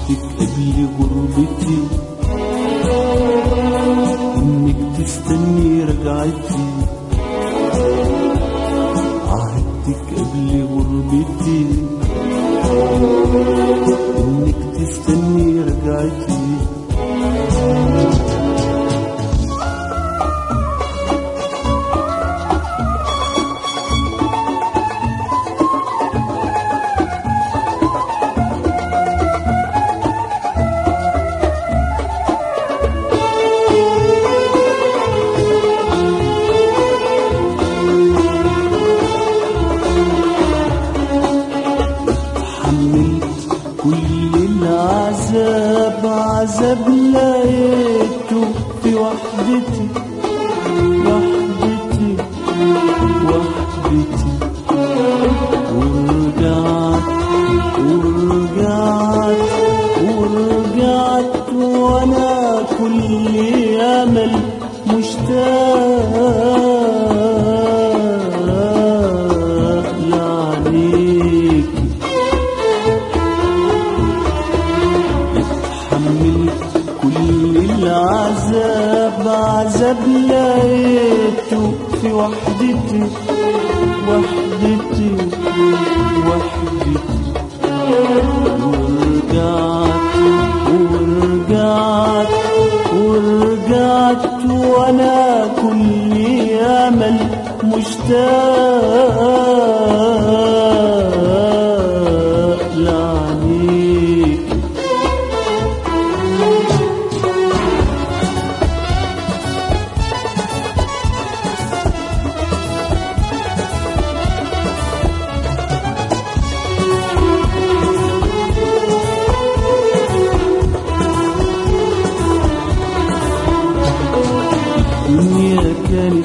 عهدتك قبل غربتي إنك تستني رجعتي، عهدتك قبل غربتي إنك تستني رجعتي. عذاب لقيته في وحدتي وحدتي وحدتي، ورجعت ورجعت ورجعت وانا كل امل مشتاق لعليك. عذاب لقيته في وحدتي وحدتي وحدتي، ورجعت ورجعت ورجعت وانا كل امل مشتاق لعليك. الدنيا كانت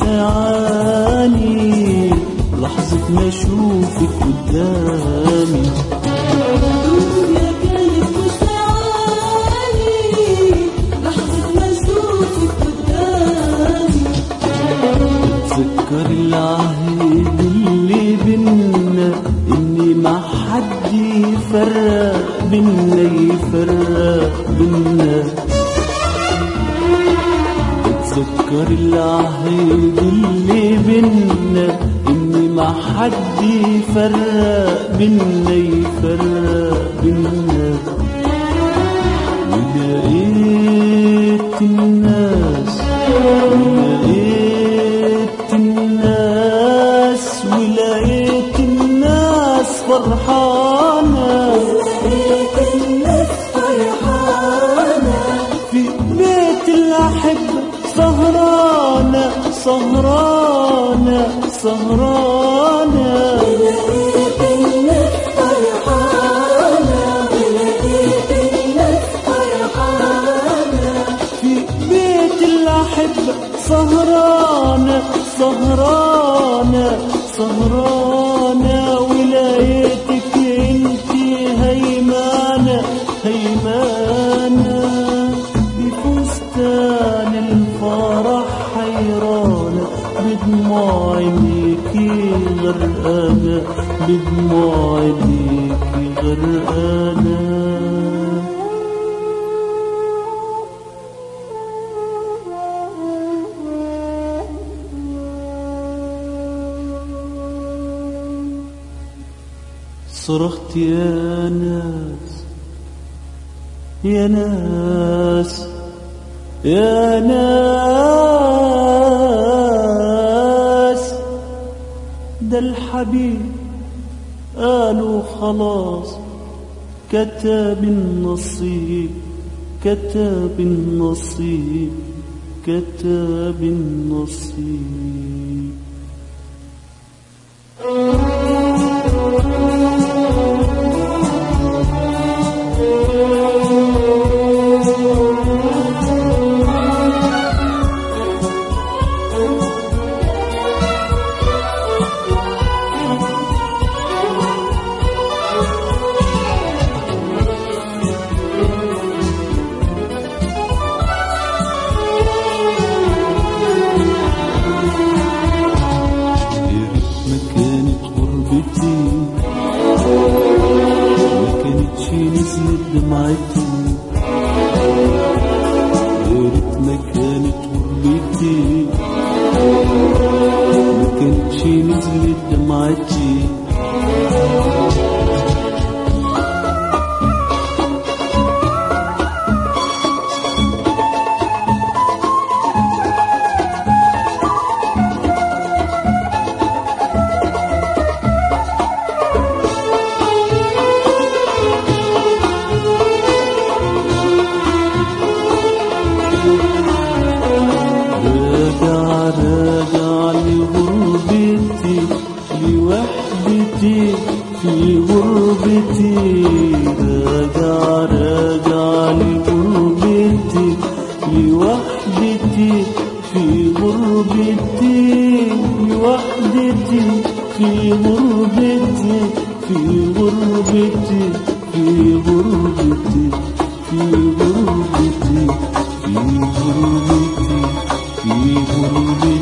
مساعاني لحظة ما اشوفك قدامي، الدنيا كانت مساعاني لحظة ما اشوفك قدامي. اتذكر العهد اللي بينا اني ما حد يفرق بينا يفرق بينا. اتذكر العهد اللي بينا اني ما حد يفرق بينا يفرق بينا. ولقيت الناس ولقيت الناس ولقيت الناس فرحانة، ولقيت الناس فرحانة في بيت الأحبة سهرانة سهرانة سهرانة. ولقيت الناس فرحانة ولقيت الناس فرحانة، في بيت الأحبة سهرانة سهرانة سهرانة. ولقيتك انتي هيمانة هيمانة بفستان الفرح حيرانة، بدموع عينيكي غرقانة بدموع عينيكي غرقانة. صرخت يا ناس يا ناس يا ناس، ده الحبيب قالوا خلاص كتب النصيب كتب النصيب كتب النصيب. كانتش نزلت دمعتي، يا ريتنا كانت غربتي، ما كانتش نزلت دمعتي. راجع لغربتي لوحدتي في غربتي، راجع لغربتي لوحدتي في غربتي، لوحدتي في غربتي، في غربتي، في غربتي، في غربتي، في غربتي، في غربتي.